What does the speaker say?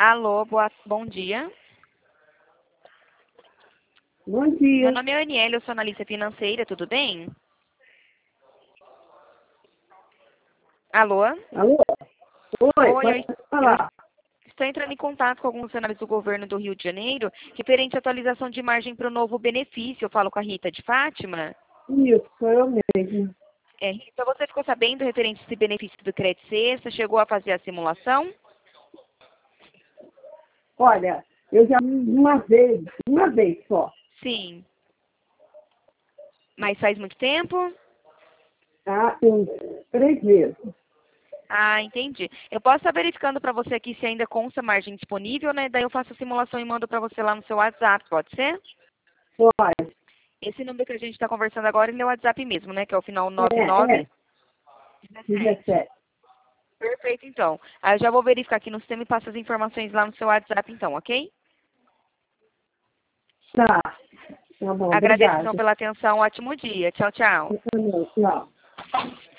Alô, bom dia. Bom Meu dia. nome é Aniele, eu sou analista financeira, tudo bem? Alô? Alô? Oi, Oi, pode eu falar. estou entrando em contato com alguns funcionários do governo do Rio de Janeiro, referente à atualização de margem para o novo benefício. Eu falo com a Rita de Fátima. Isso, sou eu mesmo. Rita, você ficou sabendo referente a esse benefício do Crédito Sexta? Chegou a fazer a simulação? Olha, eu já uma vez só, Sim. Mas faz muito tempo? tá? Tem uns 3 meses. Ah, entendi. Eu posso estar verificando para você aqui se ainda consta margem disponível, né? Daí eu faço a simulação e mando para você lá no seu WhatsApp, pode ser? Pode. Esse número que a gente está conversando agora, ele é o WhatsApp mesmo, né? Que é o final É, 9917. 17. Perfeito, então. Aí eu já vou verificar aqui no sistema e passo as informações lá no seu WhatsApp, então, ok? Tá. Tá bom, Agradeço, então, obrigada. pela atenção. Um ótimo dia. Tchau, tchau. Eu também, tchau.